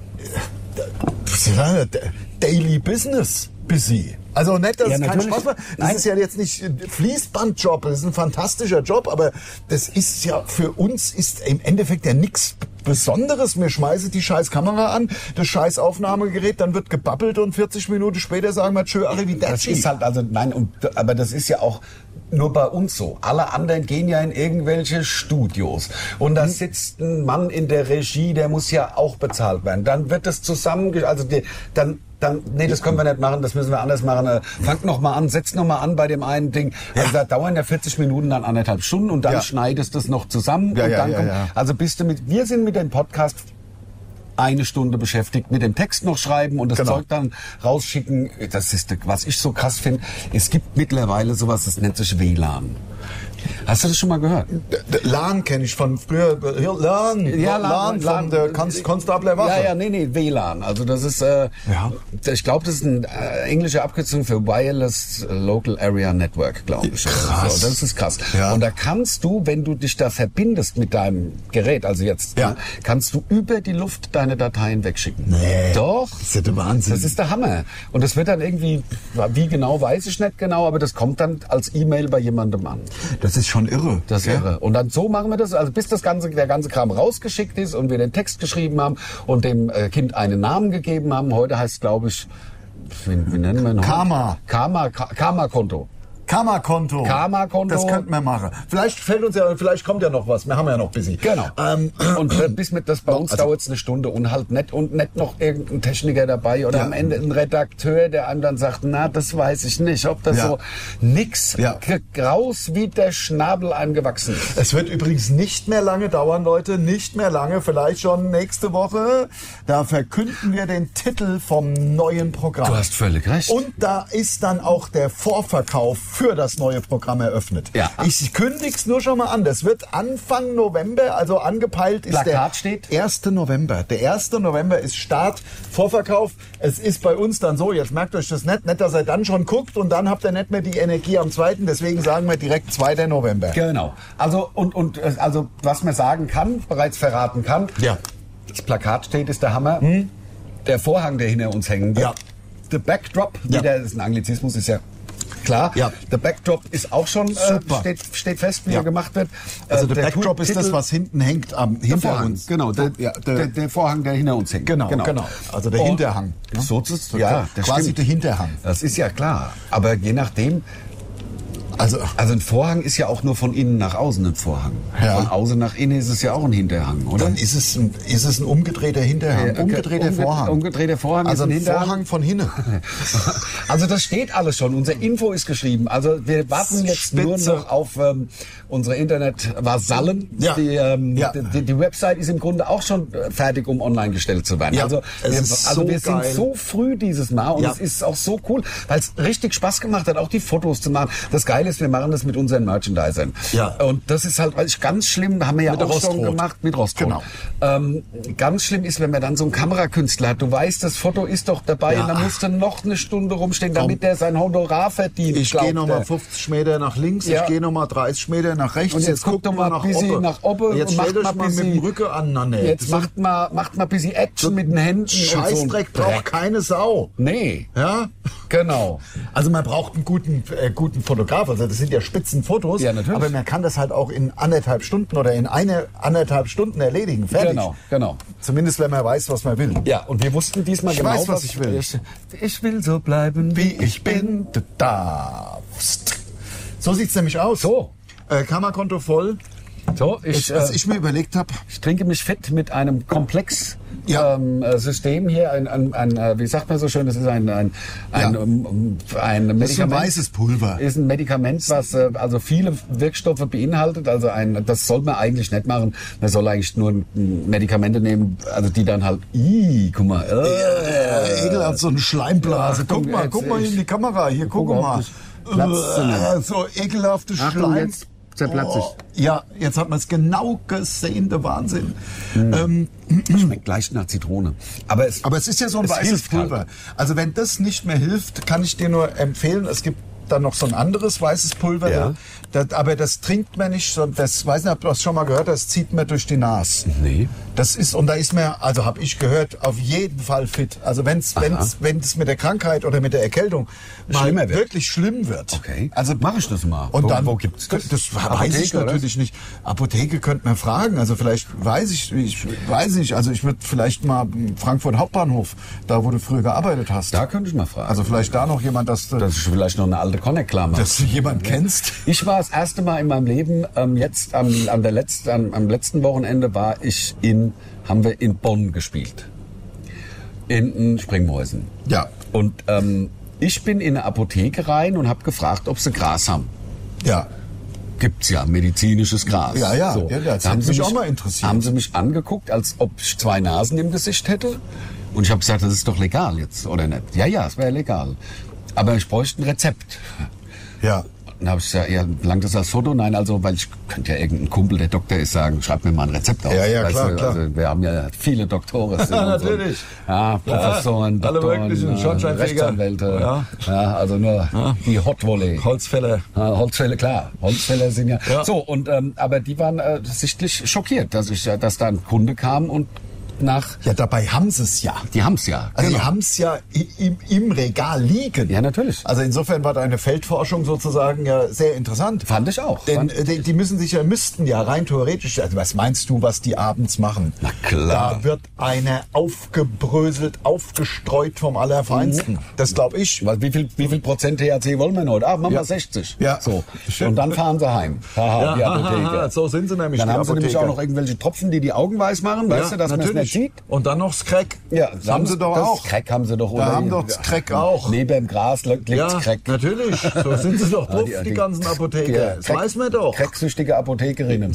äh, Daily Business, busy. Also nicht, dass Ja, es kein natürlich. Spaß macht. Das Nein. ist ja jetzt nicht Fließbandjob, das ist ein fantastischer Job, aber das ist ja für uns ist im Endeffekt ja nichts Besonderes. Mir schmeiße die scheiß Kamera an, das scheiß Aufnahmegerät, dann wird gebabbelt und vierzig Minuten später sagen wir tschö, Das arrivederci. ist halt, also nein, und, aber das ist ja auch nur bei uns so. Alle anderen gehen ja in irgendwelche Studios. Und da sitzt ein Mann in der Regie, der muss ja auch bezahlt werden. Dann wird das zusammen, also die, dann, dann, nee, das können wir nicht machen, das müssen wir anders machen. Äh, Fangt noch mal an, setzt noch mal an bei dem einen Ding. Also da dauern ja vierzig Minuten, dann anderthalb Stunden und dann Ja. schneidest du es noch zusammen. Ja, und ja, dann ja, kommt, ja. Also bist du mit, wir sind mit dem Podcast eine Stunde beschäftigt mit dem Text noch schreiben und das Genau. Zeug dann rausschicken. Das ist, was ich so krass finde. Es gibt mittlerweile sowas, das nennt sich W L A N. Hast du das schon mal gehört? LAN kenne ich von früher. Ja, LAN, Ja, LAN, LAN, von der Konst Konstabler Wache. Ja, ja, nee, nee, W L A N. Also das ist, äh, Ja. ich glaube, das ist eine äh, englische Abkürzung für Wireless Local Area Network, glaube ich. Krass. So, das ist krass. Ja. Und da kannst du, wenn du dich da verbindest mit deinem Gerät, also jetzt, Ja. ne, kannst du über die Luft deine Dateien wegschicken. Nee. Doch. Das ist ja der Wahnsinn. Das ist der Hammer. Und das wird dann irgendwie, wie genau, weiß ich nicht genau, aber das kommt dann als E-Mail bei jemandem an. Das ist schon irre. Das gell? wäre. Und dann so machen wir das, also bis das ganze, der ganze Kram rausgeschickt ist und wir den Text geschrieben haben und dem äh, Kind einen Namen gegeben haben. Heute heißt es, glaube ich, wie, wie nennen wir ihn heute? Karma. Karma, Ka- Karma-Konto. Karma-Konto. Karma-Konto. Das könnten wir machen. Vielleicht fällt uns ja, vielleicht kommt ja noch was. Wir haben ja noch ein bisschen. Genau. Ähm, Und äh, bis mit das bei uns Also- dauert es eine Stunde und halt nicht und nicht noch irgendein Techniker dabei oder Ja. am Ende ein Redakteur, der einem dann sagt, na, das weiß ich nicht, ob das Ja. so nix Ja. k- graus wie der Schnabel einem gewachsen ist. Es wird übrigens nicht mehr lange dauern, Leute. Nicht mehr lange. Vielleicht schon nächste Woche. Da verkünden wir den Titel vom neuen Programm. Du hast völlig recht. Und da ist dann auch der Vorverkauf für das neue Programm eröffnet. Ja. Ich kündig's nur schon mal an. Das wird Anfang November, also angepeilt ist Plakat der steht? erste November. Der erste November ist Start, Vorverkauf. Es ist bei uns dann so, jetzt merkt euch das nicht, nicht, dass ihr dann schon guckt und dann habt ihr nicht mehr die Energie am zweiten. Deswegen sagen wir direkt zweiter November. Genau. Also und und äh, also was man sagen kann, bereits verraten kann. Ja. Das Plakat steht, ist der Hammer. Der Vorhang, der hinter uns hängen wird. Ja. The Backdrop, Ja. wieder ist ein Anglizismus, ist ja klar. Ja. The Backdrop ist auch schon äh, Super. steht, steht fest, wie Ja. er gemacht wird. Also Äh, der Backdrop ist Titel- das, was hinten hängt, am, der hinter Vorhang, uns. genau, der, ja, der, der, der Vorhang, der hinter uns hängt. Genau, genau. Also der Und Hinterhang, ne? So ist es, So ja, das quasi stimmt. der Hinterhang. Das ist ja klar. Aber je nachdem, Also, Also ein Vorhang ist ja auch nur von innen nach außen ein Vorhang. Ja. Von außen nach innen ist es ja auch ein Hinterhang, oder? dann ist es ein, ist es ein umgedrehter Hinterhang, Ja, umgedrehter umge- Vorhang. umgedrehter Vorhang also ist ein ein Hinterhang. Vorhang von hinten. Also das steht alles schon. Unser Info ist geschrieben. Also wir warten jetzt Spitze. nur noch auf ähm, unsere Internet-Vasallen. Ja. Die, ähm, Ja. die, die Website ist im Grunde auch schon äh, fertig, um online gestellt zu werden. Ja, Also, es wir, ist also so wir geil. sind so früh dieses Mal und Ja. es ist auch so cool, weil es richtig Spaß gemacht hat, auch die Fotos zu machen. Das Geile ist, wir machen das mit unseren Merchandisern. Ja. Und das ist halt also ganz schlimm, haben wir ja Mit auch schon Rostrot. gemacht mit Rostrot. Genau. Ähm, ganz schlimm ist, wenn man dann so einen Kamerakünstler hat. Du weißt, das Foto ist doch dabei Ja. und dann musst du noch eine Stunde rumstehen, damit der sein Honorar verdient. Ich glaubt gehe nochmal er. fünfzig Meter nach links, Ja. ich gehe nochmal dreißig Meter nach rechts. Und jetzt guckt doch mal ein bisschen nach oben Jetzt und macht stellt mal euch mal ein mit dem bisschen- Rücken aneinander. Jetzt macht mal, macht mal ein bisschen Action mit den Händen. und so ein Scheißdreck braucht Dreck. keine Sau. Nee, Ja? genau. Also man braucht einen guten, äh, guten Fotograf. Also das sind ja Spitzenfotos. Ja, natürlich. Aber man kann das halt auch in anderthalb Stunden oder in eine anderthalb Stunden erledigen. Fertig. Genau, genau. Zumindest wenn man weiß, was man will. Ja, und wir wussten diesmal Ich genau, weiß, was ich will. Ich, ich will so bleiben, Wie ich bin, du darfst. So sieht's nämlich aus. So. Äh, Kammerkonto voll. So, ich, Jetzt, als äh, ich mir überlegt habe, ich trinke mich fit mit einem Komplex. Ja. Ähm, äh, System hier, ein, ein, ein, äh, wie sagt man so schön, das ist ein, ein, ein, Ja. um, ein Medikament. das ist ein weißes Pulver. Ist ein Medikament, was äh, also viele Wirkstoffe beinhaltet. Also ein, das soll man eigentlich nicht machen. Man soll eigentlich nur mm, Medikamente nehmen, also die dann halt, ih, guck mal, äh, Äh, ekelhaft, so eine Schleimblase. Ja, guck guck, mal, jetzt, guck mal ich- in die Kamera. Hier, guck, guck, ob mal. das platzt sie nicht. Äh, so ekelhafte Achtung, Schleim. jetzt zerplatzt sich. Oh, ja, jetzt hat man es genau gesehen, der Wahnsinn. Ähm, schmeckt gleich nach Zitrone. Aber es, aber es ist ja so ein es weißes hilft halt. Pulver. Also wenn das nicht mehr hilft, kann ich dir nur empfehlen, es gibt dann noch so ein anderes weißes Pulver. Ja. Das, aber das trinkt man nicht, so- das weiß nicht, ob du das schon mal gehört, das zieht man durch die Nase. Nee. Das ist, und da ist man, also habe ich gehört, auf jeden Fall fit. Also wenn's, wenn's, wenn es mit der Krankheit oder mit der Erkältung mal Schlimmer wird. wirklich schlimm wird. Okay, also mache ich das mal. Und wo, dann, wo gibt's das? Das weiß Apotheke, ich oder? natürlich nicht. Apotheke könnte man fragen. Also vielleicht weiß ich, ich weiß nicht. Also ich würde vielleicht mal Frankfurt Hauptbahnhof, da wo du früher gearbeitet hast. Da könnte ich mal fragen. Also vielleicht da noch jemand, dass du, dass ich vielleicht noch eine alte Connect klar mache. dass du jemand kennst. Ich war das erste Mal in meinem Leben, ähm, jetzt am, am, der letzten, am, am letzten Wochenende war ich in, haben wir in Bonn gespielt. In, in Springmäusen. Ja. Und ähm, ich bin in eine Apotheke rein und habe gefragt, ob sie Gras haben. Ja. Gibt's ja, medizinisches Gras. Ja, ja, ja, das Da hat haben sie mich auch mal interessiert. Haben sie mich angeguckt, als ob ich zwei Nasen im Gesicht hätte. Und ich habe gesagt, das ist doch legal jetzt, oder nicht? Ja, ja, es wäre legal. Aber ich bräuchte ein Rezept. Ja. Dann habe ich gesagt, ja, langt das als Foto? Nein, also, weil ich könnte ja irgendein Kumpel, der Doktor ist, sagen, schreib mir mal ein Rezept auf. Ja, ja, Weißt klar, du, klar. Also, wir haben ja viele Doktoren. Ja, natürlich. Ja, Professoren, Ja, alle Doktoren, möglichen, äh, Schornsteinfeger. Rechtsanwälte. Ja. Ja, also nur die Hot Volley. Holzfäller. Ja, Holzfäller, klar. Holzfäller sind ja. Ja. So, und ähm, aber die waren äh, sichtlich schockiert, dass ich, äh, dass da ein Kunde kam und nach. Ja, dabei haben sie es ja. Die haben's ja. Also genau. die haben es ja i- im, im Regal liegen. Ja, natürlich. Also insofern war deine Feldforschung sozusagen ja sehr interessant. Fand ich auch. Denn Fand- äh, die, die müssen sich ja, müssten ja rein theoretisch, also was meinst du, was die abends machen? Na klar. Da wird einer aufgebröselt, aufgestreut vom Allerfeinsten. Das glaube ich. Was, wie viel, wie viel Prozent T H C wollen wir noch? Ach, machen Ja. wir sechzig. Ja. So. Und dann fahren sie heim. Haha, Ja, die haha, Apotheke. so sind sie nämlich, Dann die haben sie nämlich auch Apotheker. noch irgendwelche Tropfen, die die Augen weiß machen, weißt du, dass man es nicht sieht. Und dann noch das Crack. Ja, das haben sie doch das auch. Crack haben sie doch. Da haben doch das Crack auch. Neben dem Gras liegt Ja, Crack. natürlich. So sind sie doch drauf, Ja, die, ganzen Apotheker. Ja, das Crack- weiß man doch. Cracksüchtige Apothekerinnen.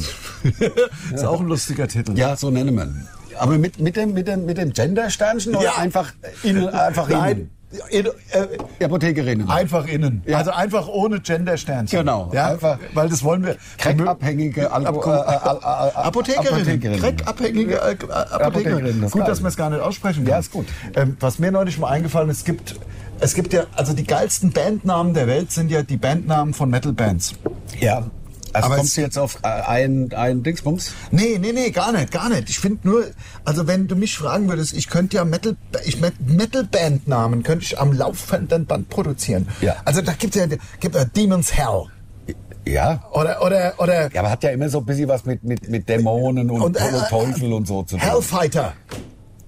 Ist auch ein lustiger Titel. Ja, so nennen wir. Aber mit, mit dem, mit dem, mit dem Gender-Sternchen oder Ja. einfach innen, einfach Nein, innen? in, äh, Apothekerinnen. einfach innen. Ja. Also einfach ohne Gender-Sternchen. Genau, Ja, einfach- weil das wollen wir. Crack-abhängige Alko- äh, äh, äh, äh, Apothekerin. Apothekerin. Crack-abhängige äh, Apothekerin. Apothekerin, das ist Gut, geil. dass man es gar nicht aussprechen kann. Ja, ist gut. Ähm, was mir neulich mal eingefallen ist, es gibt, es gibt ja, also die geilsten Bandnamen der Welt sind ja die Bandnamen von Metal-Bands. Ja. Also Aber kommst es- du jetzt auf äh, ein, ein Dingsbums? Nee, nee, nee, gar nicht, gar nicht. Ich finde nur, also wenn du mich fragen würdest, ich könnte ja Metal, ich Metal-Bandnamen könnte ich am laufenden Band produzieren. Ja. Also da gibt es ja, gibt ja Demon's Hell. Ja. Oder, oder, oder Ja, aber hat ja immer so ein bisschen was mit, mit, mit Dämonen und, Und, äh, Teufel und so zu tun. Hellfighter.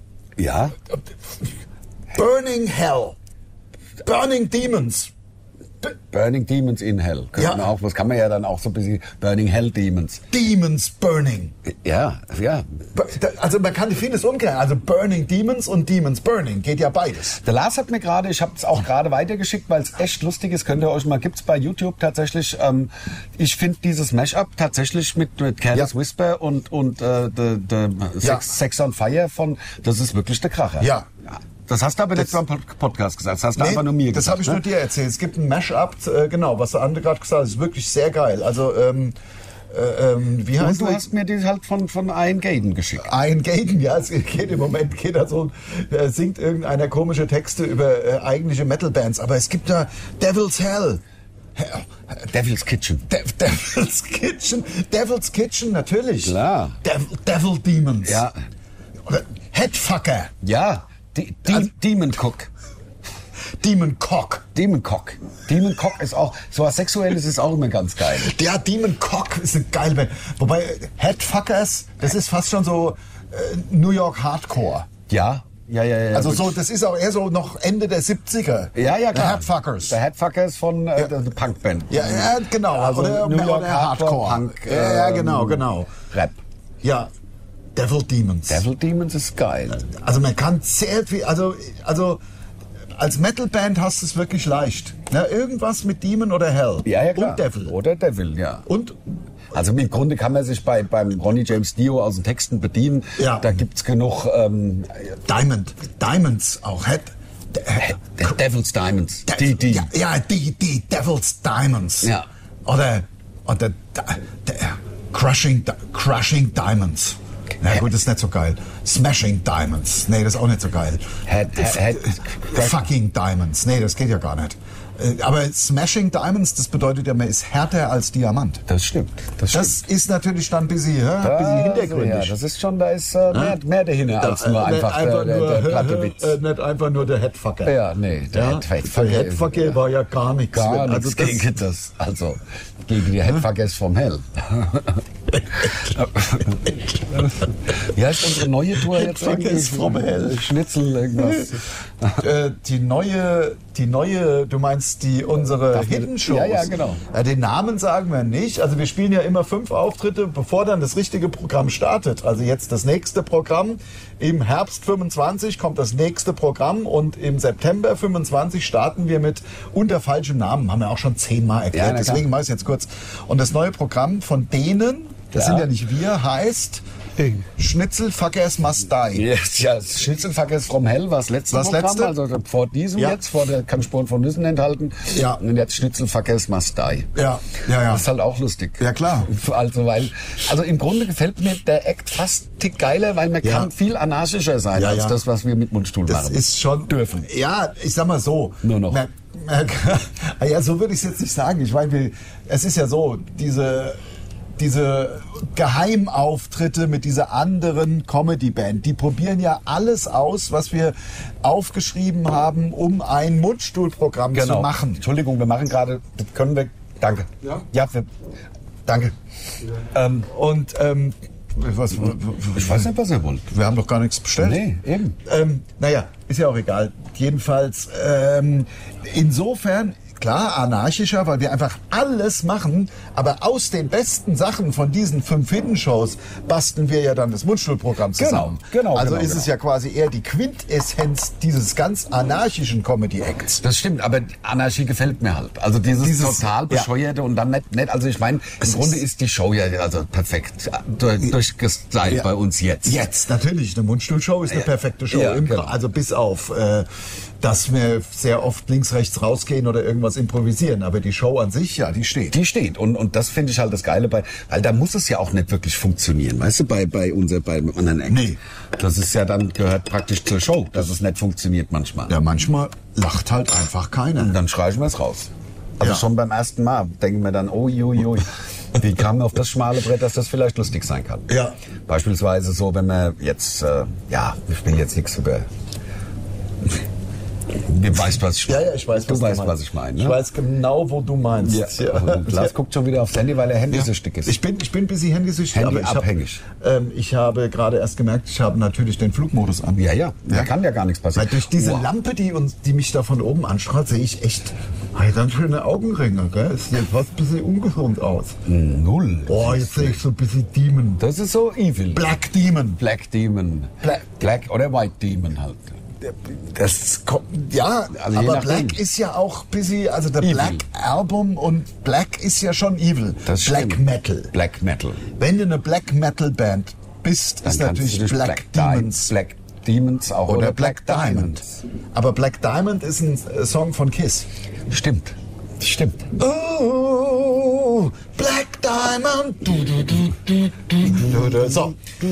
Ja. Burning Hell. Burning Demons. Burning Demons in Hell. Ja. Man auch, das kann man ja dann auch so ein bisschen Burning Hell Demons. Demons Burning. Ja, ja. Also man kann vieles umkehren. Also Burning Demons und Demons Burning. Geht ja beides. Der Lars hat mir gerade, ich habe es auch gerade weitergeschickt, weil es echt lustig ist, könnt ihr euch mal, gibt's bei YouTube tatsächlich, ähm, ich finde dieses Mashup tatsächlich mit, mit Careless Ja. Whisper und, und äh, the, the Sex, Ja. Sex on Fire von, das ist wirklich der Kracher. Ja. Das hast du aber nicht Das- beim Podcast gesagt, das hast du Nee, einfach nur mir das gesagt. habe ich ne? nur dir erzählt. Es gibt ein Mashup, äh, genau, was der andere gerade gesagt hat, ist wirklich sehr geil. Also, ähm, äh, ähm, wie Und heißt du der? hast mir die halt von, von Ian Gaden geschickt. Ein Gaten, ja, es geht im Moment, geht da so, äh, singt irgendeiner komische Texte über äh, eigentliche Metal-Bands, aber es gibt da Devil's Hell. Devil's Kitchen. De Devil's Kitchen, Devil's Kitchen, natürlich. Klar. Devil, Devil Demons. Ja. Oder Headfucker, Ja, die, die, Also- Demon Cook. Demon Cock. Demon Cock. Demon Cock ist auch, so was Sexuelles ist auch immer ganz geil. Ja, Demon Cock ist eine geile Band. Wobei äh, Headfuckers, das ist fast schon so äh, New York Hardcore. Ja, ja, ja, ja. Also so, wirklich. das ist auch eher so noch Ende der siebziger. Ja, ja, klar. The Headfuckers. The Headfuckers von äh, der Punkband. Ja, ja, genau. Also oder New York oder Hardcore, Punk, ja, ja, ähm, genau, genau. Rap. Ja, Devil Demons. Devil Demons ist geil. Also man kann sehr viel, also, also als Metalband hast du es wirklich leicht. Ne? Irgendwas mit Demon oder Hell. Ja, ja, klar. Und Devil. Oder Devil, ja. Und Also im Grunde kann man sich bei, beim Ronnie James Dio aus den Texten bedienen. Ja. Da gibt's genug ähm, Diamond. Diamonds auch. Head, De- Devil's Diamonds. De- Die, die. Ja, ja, die, die Devil's Diamonds. Ja. Oder, oder Di- Di- Crushing, Di- Crushing Diamonds. Na gut, das ist nicht so geil. Smashing Diamonds. Nee, das ist auch nicht so geil. Head- head- head- Fucking Diamonds. Nee, das geht ja gar nicht. Äh, Aber Smashing Diamonds, das bedeutet ja, man ist härter als Diamant. Das stimmt. Das stimmt. Das ist natürlich dann ein bisschen, ja, ein bisschen hintergründig. Ja, das ist schon, da ist äh, mehr, mehr dahinter als nur Äh, nicht einfach, der, der, nur, der platte Witz. äh, nicht einfach nur der Headfucker. Ja, nee, der Ja, Head- der Headfucker Headfucker ist- war ja gar nichts. Gar Also nichts das- gegen das. Also gegen die Headfuckers vom Hell. Wie heißt unsere neue Tour jetzt Headfuckers eigentlich? vom Hell. Schnitzel, irgendwas. Äh, die neue, die neue, du meinst die unsere Darf man- Hidden Shows? Ja, ja, genau. Äh, den Namen sagen wir nicht. Also wir spielen ja immer fünf Auftritte, bevor dann das richtige Programm startet. Also jetzt das nächste Programm. Im Herbst fünfundzwanzig kommt das nächste Programm und im September fünfundzwanzig starten wir mit unter falschem Namen. Haben wir auch schon zehnmal Ja, erklärt. na klar. Deswegen mache ich es jetzt kurz. Und das neue Programm von denen, das Ja. sind ja nicht wir, heißt Schnitzelfuckers Must Die. Yes, ja, Schnitzelfuckers from Hell war das letzte Was Programm, letzte? also vor diesem Ja. jetzt, vor der kann Spuren von Nüssen enthalten. Ja. Und jetzt Schnitzelfuckers Must Die. Ja, ja, ja. Das ist halt auch lustig. Ja, klar. Also, weil, also im Grunde gefällt mir der Act fast tick geiler, weil man Ja. kann viel anarchischer sein Ja, als ja. das, was wir mit Mundstuhl Das machen. ist schon dürfen. Ja, ich sag mal so. Nur noch. Man, man, ja, so würde ich es jetzt nicht sagen. Ich meine, wir- es ist ja so, diese diese Geheimauftritte mit dieser anderen Comedy-Band, die probieren ja alles aus, was wir aufgeschrieben haben, um ein Mundstuhlprogramm zu machen. Entschuldigung, wir machen gerade, das können wir, danke. Ja? Ja, wir, danke. Ähm, Und ähm, was, ich weiß nicht, was ihr wollt. wir haben doch gar nichts bestellt. Nee, eben. Ähm, naja, ist ja auch egal. Jedenfalls, ähm, insofern, klar, anarchischer, weil wir einfach alles machen, aber aus den besten Sachen von diesen fünf Hidden-Shows basteln wir ja dann das Mundstuhlprogramm zusammen. Genau, genau, Also genau, ist genau. es ja quasi eher die Quintessenz dieses ganz anarchischen Comedy-Acts. Das stimmt, aber Anarchie gefällt mir halt. Also dieses, Dieses- total bescheuerte und dann nicht, nicht also ich meine, im Grunde ist die Show ja also perfekt durch, durchgestylt Ja. bei uns jetzt. Jetzt, natürlich. Eine Mundstuhlshow ist eine Ja. perfekte Show. Ja, Im, genau. Also bis auf, äh, dass wir sehr oft links, rechts rausgehen oder irgendwas improvisieren. Aber die Show an sich, ja, die steht. Die steht und, und das finde ich halt das Geile bei, weil da muss es ja auch nicht wirklich funktionieren, weißt du, bei, bei unser, bei anderen Act. Nee. Das ist ja dann, gehört praktisch zur Show, dass es nicht funktioniert manchmal. Ja, manchmal lacht halt einfach keiner. Und dann schreiben wir es raus. Also Ja. schon beim ersten Mal denken wir dann, oh, ui, ui. Wie kam man auf das schmale Brett, dass das vielleicht lustig sein kann? Ja. Beispielsweise so, wenn man jetzt, äh, ja, ich will jetzt nichts über Du weißt, was ich meine. Ja, ja, ich weiß, du was weißt, du was ich meine. Ne? Ich weiß genau, wo du meinst. Ja. Ja. Lars guckt schon wieder aufs Handy, weil er handysüchtig ist. Ich bin, ich bin ein bisschen handysüchtig, aber ich, Handyabhängig. hab, ähm, ich habe gerade erst gemerkt, ich habe natürlich den Flugmodus an. Ja, ja, da Ja. kann ja gar nichts passieren. Weil durch diese Wow. Lampe, die, uns, die mich da von oben anstrahlt, sehe ich echt hey, ganz schöne Augenringe. Gell? Es sieht fast ein bisschen ungesund aus. Null. Boah, jetzt sehe ich so ein bisschen Demon. Das ist so evil. Black Demon. Black Demon. Black- Black oder White Demon halt. Das kommt, ja, Also je aber nachdem. Black ist ja auch ein bisschen, also der Evil. Black Album und Black ist ja schon evil. Das Black stimmt. Metal. Black Metal. Wenn du eine Black Metal Band bist, Dann ist kannst natürlich du dich Black, Di- Demons. Black Demons auch. Oder, Oder, Black, Diamond. Aber Black Diamond ist ein äh, Song von Kiss. Stimmt. Stimmt. Oh, Black Diamond. Du, du, du, du, du, du. So.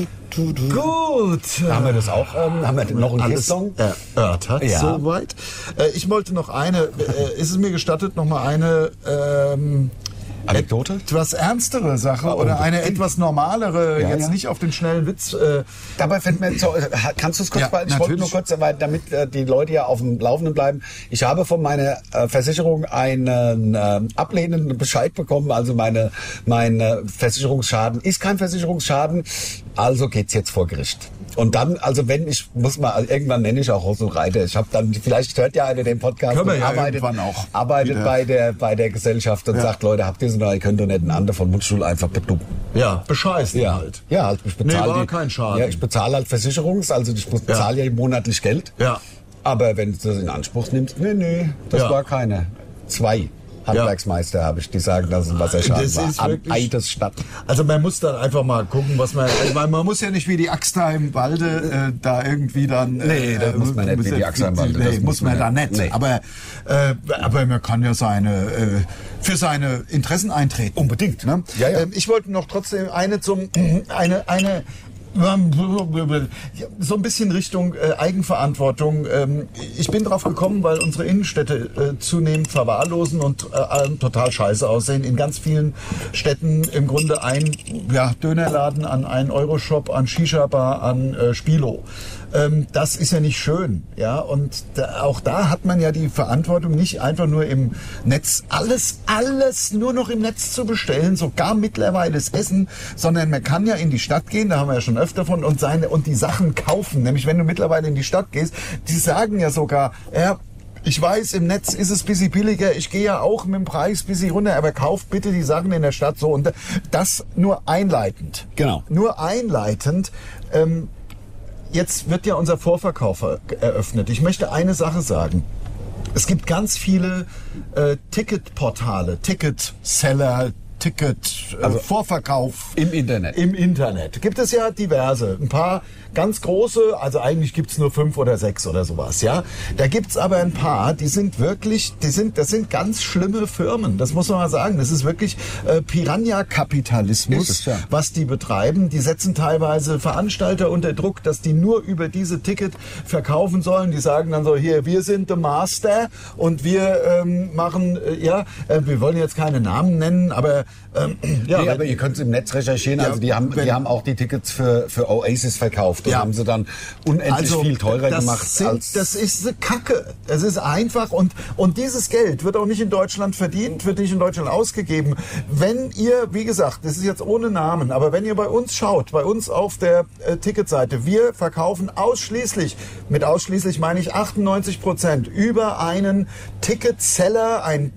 Gut. Haben wir das auch? Ähm, haben wir noch einen Alles Kiss-Song? erörtert, Ja. soweit. Äh, ich wollte noch eine, äh, ist es mir gestattet, noch mal eine ähm, Anekdote? etwas ernstere Sache oder eine etwas normalere, Ja, jetzt ja. nicht auf den schnellen Witz. Äh, Dabei fällt mir so, äh, kannst du es kurz Ja, behalten? Ich wollte nur natürlich. kurz, weil, damit äh, die Leute ja auf dem Laufenden bleiben. Ich habe von meiner äh, Versicherung einen äh, ablehnenden Bescheid bekommen. Also meine, mein äh, Versicherungsschaden ist kein Versicherungsschaden. Also geht's jetzt vor Gericht. Und dann, also wenn ich, muss mal, also irgendwann nenne ich auch Hosso Reiter. Ich habe dann, vielleicht hört ja einer den Podcast Können wir und ja arbeitet, irgendwann auch arbeitet wieder. bei der, bei der Gesellschaft und Ja. sagt, Leute, habt ihr so noch, ihr könnt doch nicht einen anderen von Mundstuhl einfach bedummen. ja, bescheißen Ja, halt. ja, halt, ich bezahle Nee, war die, kein Schaden. Ja, ich bezahle halt Versicherungs, also ich muss- bezahle ja. monatlich Geld. Ja. Aber wenn du das in Anspruch nimmst, nee, nee, das Ja. war keine. Zwei Handwerksmeister habe ich, die sagen, dass es ein Wasserschaden Das war. ist Am wirklich- Eidesstadt. Also Also man muss dann einfach mal gucken, was man, weil man muss ja nicht wie die Axt da im Walde äh, da irgendwie dann. Äh, Nee, das muss man nicht wie die Axt da im Walde, Nee, das muss muss man man da nicht. nicht. Nee. Aber, äh, aber man kann ja seine äh, für seine Interessen eintreten. Unbedingt. Ne? Ja, ja. Ähm, ich wollte noch trotzdem eine zum eine eine so ein bisschen Richtung äh, Eigenverantwortung. Ähm, ich bin drauf gekommen, weil unsere Innenstädte äh, zunehmend verwahrlosen und äh, total scheiße aussehen. In ganz vielen Städten im Grunde ein ja, Dönerladen an einen Euroshop, an Shisha-Bar, an äh, Spilo. Ähm, das ist ja nicht schön. Ja? Und da, auch da hat man ja die Verantwortung, nicht einfach nur im Netz alles, alles nur noch im Netz zu bestellen, sogar mittlerweile das Essen, sondern man kann ja in die Stadt gehen, da haben wir ja schon öfter von, und seine und die Sachen kaufen. Nämlich wenn du mittlerweile in die Stadt gehst, die sagen ja sogar, ja, ich weiß, im Netz ist es ein bisschen billiger, ich gehe ja auch mit dem Preis ein bisschen runter, aber kauft bitte die Sachen in der Stadt so. Und das nur einleitend. Genau. Nur einleitend. Ähm, jetzt wird ja unser Vorverkauf er- eröffnet. Ich möchte eine Sache sagen. Es gibt ganz viele äh, Ticketportale, Ticketseller, Ticket, äh, Also Vorverkauf. im Internet. Im Internet. Gibt es ja diverse. Ein paar ganz große, also eigentlich gibt's nur fünf oder sechs oder sowas, ja. Da gibt's aber ein paar, die sind wirklich, die sind, das sind ganz schlimme Firmen. Das muss man mal sagen. Das ist wirklich äh, Piranha-Kapitalismus, Ist es, ja. was die betreiben. Die setzen teilweise Veranstalter unter Druck, dass die nur über diese Ticket verkaufen sollen. Die sagen dann so, hier, wir sind the Master und wir ähm, machen, äh, ja, äh, wir wollen jetzt keine Namen nennen, aber ähm, ja, Nee, wenn- aber ihr könnt es im Netz recherchieren. Ja, Also die haben, wenn- die haben auch die Tickets für, für Oasis verkauft. Und Ja. haben sie dann unendlich viel teurer das gemacht. Sind, als das ist eine Kacke. Es ist einfach und, und dieses Geld wird auch nicht in Deutschland verdient, wird nicht in Deutschland ausgegeben. Wenn ihr, wie gesagt, das ist jetzt ohne Namen, aber wenn ihr bei uns schaut, bei uns auf der äh, Ticketseite, wir verkaufen ausschließlich, mit ausschließlich meine ich achtundneunzig Prozent, über einen Ticketseller, ein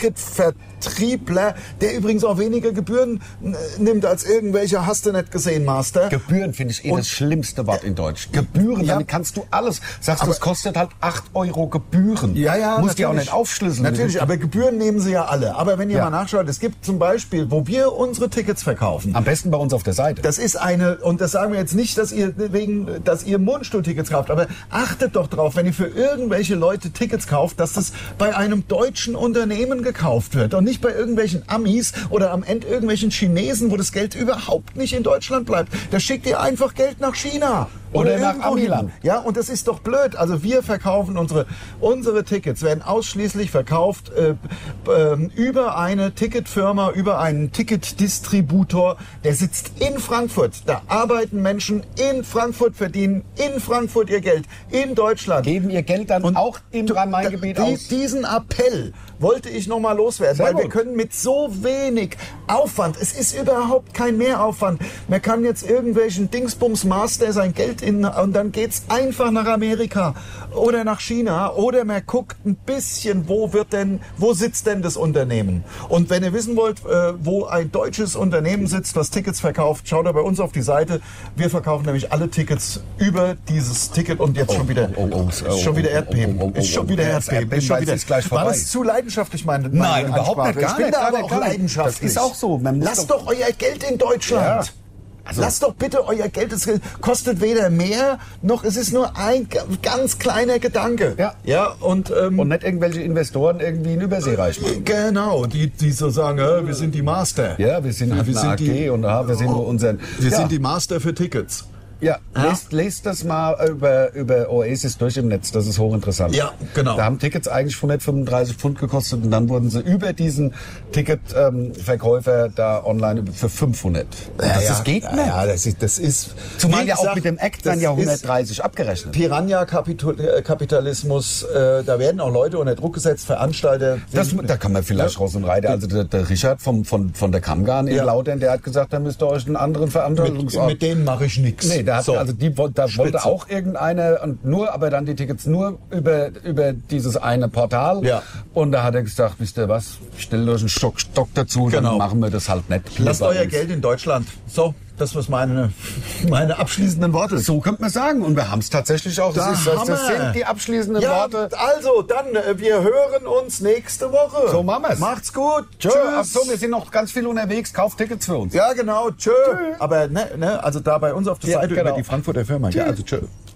Ticketvertriebler, der übrigens auch weniger Gebühren äh, nimmt als irgendwelcher, hast du nicht gesehen, Master. Gebühren finde ich eh Und- das schlimmste Wort in Deutsch. Gebühren, Ja. damit kannst du alles. Sagst du, Aber- das kostet halt acht Euro Gebühren. Ja, ja, Musst ja auch natürlich. nicht aufschlüsseln. Natürlich, aber Gebühren nehmen sie ja alle. Aber wenn ihr Ja. mal nachschaut, es gibt zum Beispiel, wo wir unsere Tickets verkaufen. Am besten bei uns auf der Seite. Das ist eine, und das sagen wir jetzt nicht, dass ihr wegen, dass ihr Mundstuhl-Tickets kauft, aber achtet doch drauf, wenn ihr für irgendwelche Leute Tickets kauft, dass das bei einem deutschen Unternehmen Unternehmen gekauft wird und nicht bei irgendwelchen Amis oder am Ende irgendwelchen Chinesen, wo das Geld überhaupt nicht in Deutschland bleibt. Da schickt ihr einfach Geld nach China. Oder nach irgendwo hin. Amiland. Ja, und das ist doch blöd. Also wir verkaufen unsere, unsere Tickets, werden ausschließlich verkauft äh, äh, über eine Ticketfirma, über einen Ticketdistributor. Der sitzt in Frankfurt. Da arbeiten Menschen in Frankfurt, verdienen in Frankfurt ihr Geld, in Deutschland. Geben ihr Geld dann Und auch im Rhein-Main-Gebiet die, aus. Diesen Appell wollte ich noch mal loswerden, Sehr weil wir gut. können mit so wenig Aufwand, es ist überhaupt kein Mehraufwand, man kann jetzt irgendwelchen Dingsbums Master sein Geld in, und dann geht's einfach nach Amerika oder nach China oder man guckt ein bisschen, wo wird denn, wo sitzt denn das Unternehmen? Und wenn ihr wissen wollt, äh, wo ein deutsches Unternehmen sitzt, was Tickets verkauft, schaut da bei uns auf die Seite. Wir verkaufen nämlich alle Tickets über dieses Ticket und jetzt schon wieder, oh, oh, oh, ist schon wieder oh, oh, Erdbeben, oh, oh, oh, ist schon wieder oh, Erdbeben, Erdbeben, ist schon weil es wieder. ist gleich War vorbei. das zu leidenschaftlich, meine, meine Nein, überhaupt Ansprache? nicht, gar Ich bin nicht, da gar aber nicht, auch gar nicht. leidenschaftlich. Das ist auch so. Man muss Lasst doch- doch euer Geld in Deutschland. Ja. Also- Lasst doch bitte euer Geld, es kostet weder mehr, noch es ist nur ein g- ganz kleiner Gedanke. Ja. Ja, und, ähm, Und nicht irgendwelche Investoren irgendwie in Übersee reich machen. genau, die, die so sagen, äh, wir sind die Master. Ja, wir sind halt wir eine A G die, und ja, wir sind nur unseren... wir ja. sind die Master für Tickets. Ja, Ja. lest, lest das mal über, über Oasis durch im Netz, das ist hochinteressant. Ja, genau. Da haben Tickets eigentlich hundertfünfunddreißig Pfund gekostet und dann wurden sie über diesen Ticketverkäufer ähm, da online für fünfhundert. Und das, das geht nicht. Ja, das ist, das ist Zumal wie ja auch gesagt, mit dem Act dann das ja ist hundertdreißig abgerechnet. Piranha-Kapitalismus, äh, da werden auch Leute unter Druck gesetzt, Veranstalter. Das, da kann man vielleicht raus und rein. Also der, der Richard vom, von, von der Kammgarn in Ja. Lautern, der hat gesagt, da müsst ihr euch einen anderen mit, Veranstaltungsort... mit denen mache ich nichts. Nee, da, hat, So. also die, woll- da wollte Spitze. auch irgendeine, und nur, aber dann die Tickets nur über, über dieses eine Portal. Ja. Und da hat er gesagt, wisst ihr was, stellt euch einen Stock, Stock dazu, Genau. dann machen wir das halt nicht. Lasst Bei euer uns. Geld in Deutschland. So, das was meine, meine abschließenden Worte. So könnte man sagen. Und wir haben es tatsächlich auch. Da Das, ist, das, haben das wir. sind die abschließenden Ja, Worte. also dann, äh, wir hören uns nächste Woche. So machen wir's. Macht's gut. Tschö. Tschüss. Ach so, wir sind noch ganz viel unterwegs. Kauft Tickets für uns. Ja, genau. Tschö. Aber ne, ne, also da bei uns auf der Ja, Seite genau. über die Frankfurter Firma. Ja, also tschö.